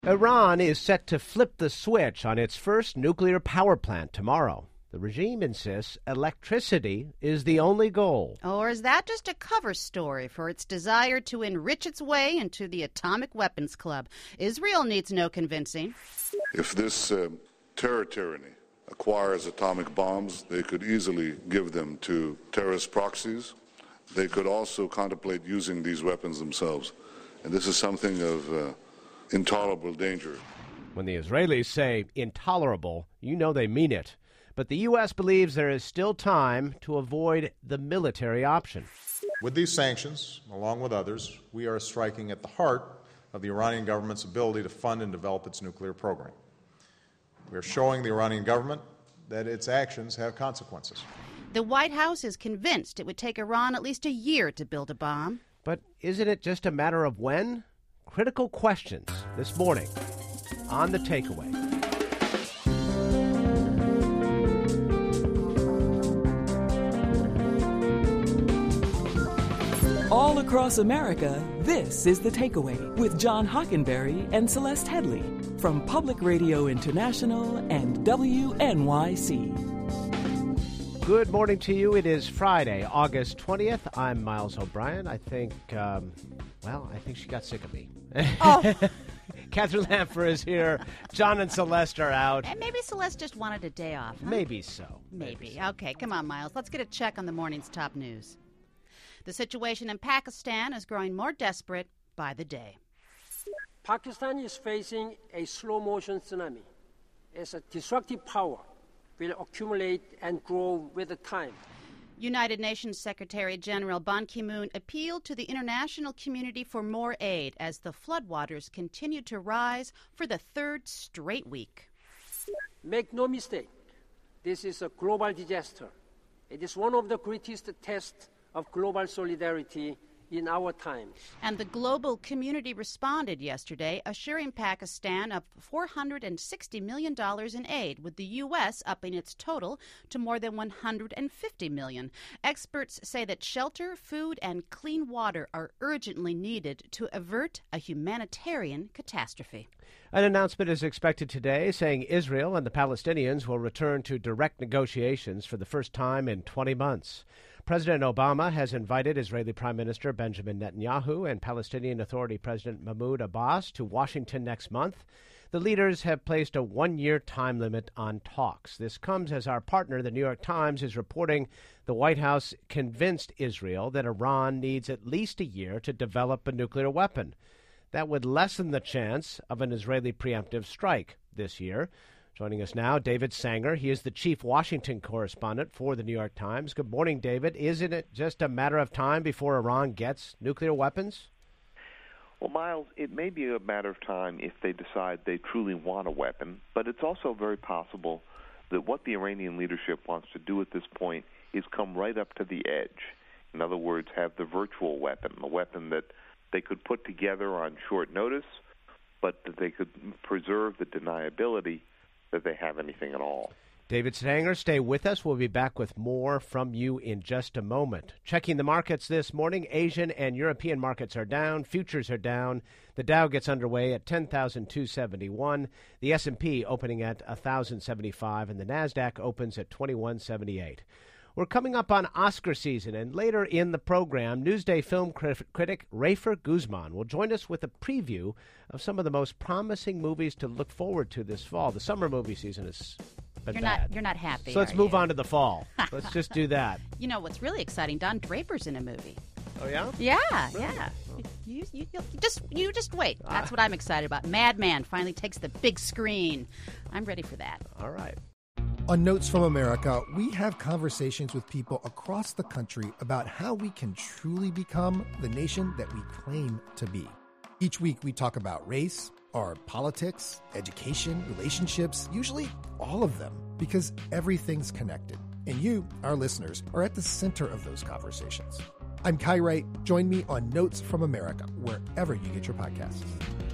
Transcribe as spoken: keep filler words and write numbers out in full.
Iran is set to flip the switch on its first nuclear power plant tomorrow. The regime insists electricity is the only goal. Or is that just a cover story for its desire to enrich its way into the atomic weapons club? Israel needs no convincing. If this uh, terror tyranny acquires atomic bombs, they could easily give them to terrorist proxies. They could also contemplate using these weapons themselves. And this is something of uh, intolerable danger. When the Israelis say intolerable, you know they mean it. But the U S believes there is still time to avoid the military option. With these sanctions, along with others, we are striking at the heart of the Iranian government's ability to fund and develop its nuclear program. We are showing the Iranian government that its actions have consequences. The White House is convinced it would take Iran at least a year to build a bomb. But isn't it just a matter of when? Critical questions this morning on The Takeaway. All across America, this is The Takeaway with John Hockenberry and Celeste Headley from Public Radio International and W N Y C. Good morning to you. It is Friday, August twentieth. I'm Miles O'Brien. I think, um, well, I think she got sick of me. Oh. Catherine Lanfer is here. John and Celeste are out. And maybe Celeste just wanted a day off. Huh? Maybe so. Maybe. Maybe so. Okay, come on, Miles. Let's get a check on the morning's top news. The situation in Pakistan is growing more desperate by the day. Pakistan is facing a slow-motion tsunami as a destructive power will accumulate and grow with the time. United Nations Secretary General Ban Ki-moon appealed to the international community for more aid as the floodwaters continue to rise for the third straight week. Make no mistake, this is a global disaster. It is one of the greatest tests of global solidarity in our times. And the global community responded yesterday, assuring Pakistan of four hundred sixty million dollars in aid, with the U S upping its total to more than one hundred fifty million dollars. Experts say that shelter, food, and clean water are urgently needed to avert a humanitarian catastrophe. An announcement is expected today saying Israel and the Palestinians will return to direct negotiations for the first time in twenty months. President Obama has invited Israeli Prime Minister Benjamin Netanyahu and Palestinian Authority President Mahmoud Abbas to Washington next month. The leaders have placed a one-year time limit on talks. This comes as our partner, the New York Times, is reporting the White House convinced Israel that Iran needs at least a year to develop a nuclear weapon. That would lessen the chance of an Israeli preemptive strike this year. Joining us now, David Sanger. He is the chief Washington correspondent for the New York Times. Good morning, David. Isn't it just a matter of time before Iran gets nuclear weapons? Well, Miles, it may be a matter of time if they decide they truly want a weapon, but it's also very possible that what the Iranian leadership wants to do at this point is come right up to the edge. In other words, have the virtual weapon, the weapon that they could put together on short notice, but that they could preserve the deniability that they have anything at all. David Sanger, stay with us. We'll be back with more from you in just a moment. Checking the markets this morning, Asian and European markets are down. Futures are down. The Dow gets underway at ten thousand two hundred seventy-one. The S and P opening at one thousand seventy-five, and the NASDAQ opens at twenty-one seventy-eight. We're coming up on Oscar season, and later in the program, Newsday film crit- critic Rafer Guzman will join us with a preview of some of the most promising movies to look forward to this fall. The summer movie season is been you're bad. not you're not happy. So let's are move you? on to the fall. Let's just do that. You know what's really exciting? Don Draper's in a movie. Oh yeah? Yeah, Really? yeah. You, you, you just you just wait. That's what I'm excited about. Madman finally takes the big screen. I'm ready for that. All right. On Notes from America, we have conversations with people across the country about how we can truly become the nation that we claim to be. Each week, we talk about race, our politics, education, relationships, usually all of them, because everything's connected. And you, our listeners, are at the center of those conversations. I'm Kai Wright. Join me on Notes from America, wherever you get your podcasts.